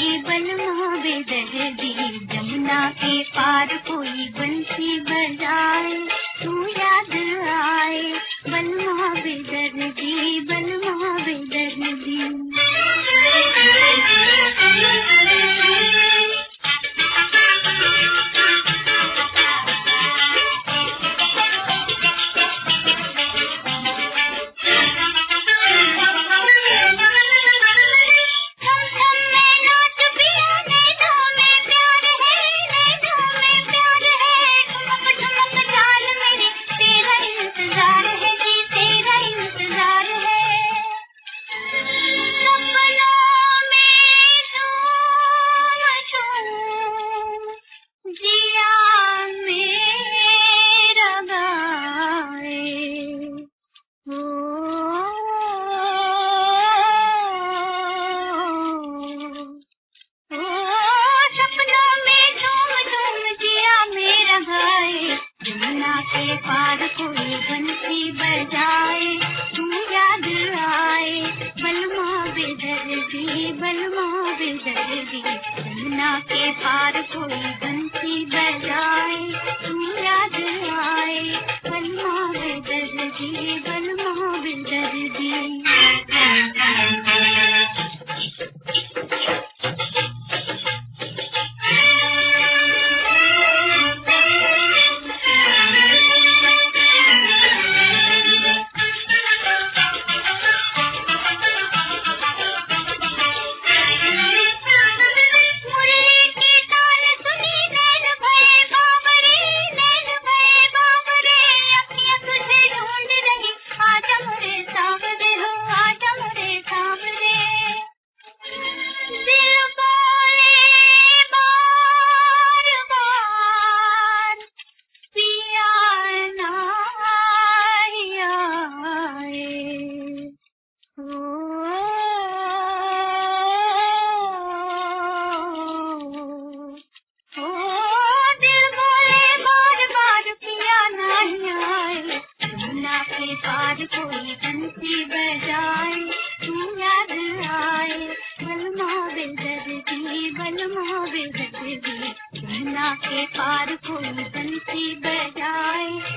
बलमा बेदर्दी, जमुना के पार कोई बंसी बजाए, तू याद आए बलमा बेदर्दी, बलमा बेदर्दी। जमुना के पार कोई बंसी बजाए, तू याद आए बलमा बेदर्दी, बलमा बेदर्दी। जमुना के पार कोई बंसी बजाए, तू याद आए बलमा बेदर्दी, बलमा बेदर्दी। पार कोई बंसी बजाए, तू याद आए बलमा बेदर्दी, बलमा बेदर्दी। जमुना के पार कोई बंसी बजाए,